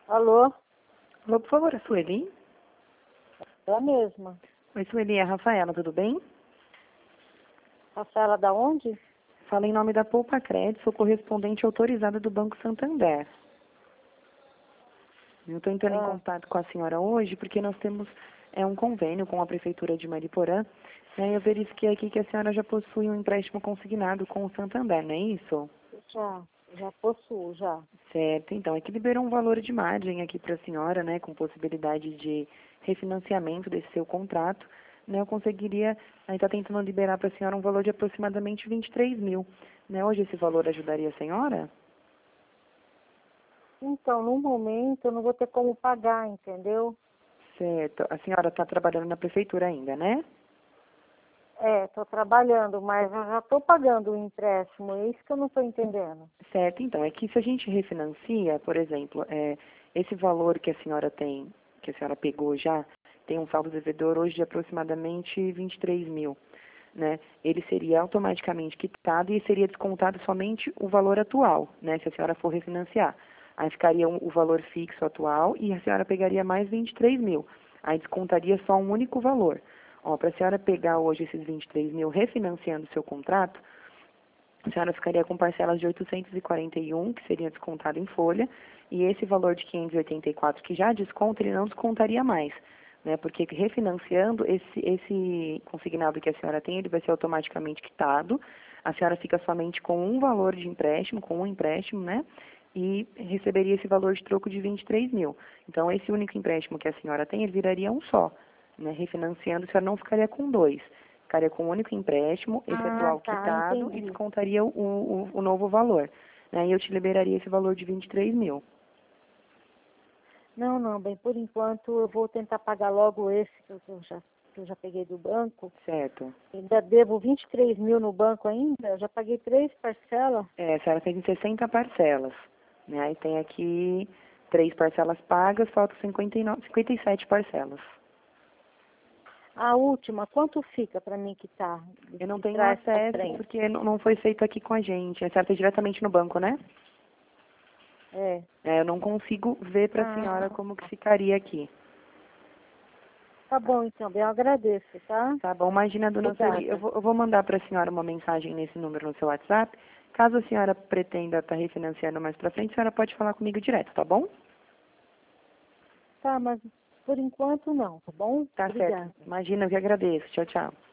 Alô? Alô, por favor, a Sueli? É a mesma. Oi, Sueli, é a Rafaela, tudo bem? Rafaela da onde? Fala em nome da Poupa Crédito, sou correspondente autorizada do Banco Santander. Eu estou entrando em Ah, contato com a senhora hoje porque nós temos um convênio com a Prefeitura de Mariporã. Eu verifiquei aqui que a senhora já possui um empréstimo consignado com o Santander, não é isso? já possuo, já. Certo, então, é que liberou um valor de margem aqui para a senhora, né, com possibilidade de refinanciamento desse seu contrato, né, eu conseguiria, aí está tentando liberar para a senhora um valor de aproximadamente 23 mil, né, hoje esse valor ajudaria a senhora? Então, no momento, eu não vou ter como pagar, entendeu? Certo, a senhora está trabalhando na prefeitura ainda, né? Estou trabalhando, mas eu já estou pagando o empréstimo, é isso que eu não estou entendendo. Certo, então, é que se a gente refinancia, por exemplo, esse valor que a senhora tem, que a senhora pegou já, tem um saldo devedor hoje de aproximadamente 23 mil, né? Ele seria automaticamente quitado e seria descontado somente o valor atual, né? Se a senhora for refinanciar. Aí ficaria o valor fixo atual e a senhora pegaria mais 23 mil. Aí descontaria só um único valor. Ó, para a senhora pegar hoje esses 23 mil refinanciando o seu contrato, a senhora ficaria com parcelas de 841, que seria descontado em folha, e esse valor de 584, que já desconta, ele não descontaria mais, né? Porque refinanciando, esse consignado que a senhora tem, ele vai ser automaticamente quitado, a senhora fica somente com um valor de empréstimo, com um empréstimo, né? E receberia esse valor de troco de 23 mil. Então, esse único empréstimo que a senhora tem, ele viraria um só, né? Refinanciando, a senhora não ficaria com dois. Ficaria com um único empréstimo, esse Ah, atual tá, quitado, e entendi. descontaria o novo valor, né? E eu te liberaria esse valor de 23 mil. Não, não, bem, por enquanto eu vou tentar pagar logo esse que eu já peguei do banco. Certo. Ainda devo 23 mil no banco ainda, eu já paguei 3 parcelas. A senhora fez em 60 parcelas, né? Aí tem aqui 3 parcelas pagas, faltam 57 parcelas. A última, quanto fica para mim quitar? Eu não De tenho trás para acesso frente. porque não foi feito aqui com a gente. A senhora fez diretamente no banco, né? É. Eu não consigo ver para a senhora Ah, como que ficaria aqui. tá bom então, bem, eu agradeço, tá? Tá bom, imagina, dona Sueli, eu Obrigada. vou mandar para a senhora uma mensagem nesse número no seu WhatsApp. Caso a senhora pretenda estar refinanciando mais para frente, a senhora pode falar comigo direto, tá bom? Tá, mas por enquanto não, tá bom? Tá certo. Obrigada. Imagina, eu que agradeço. Tchau, tchau.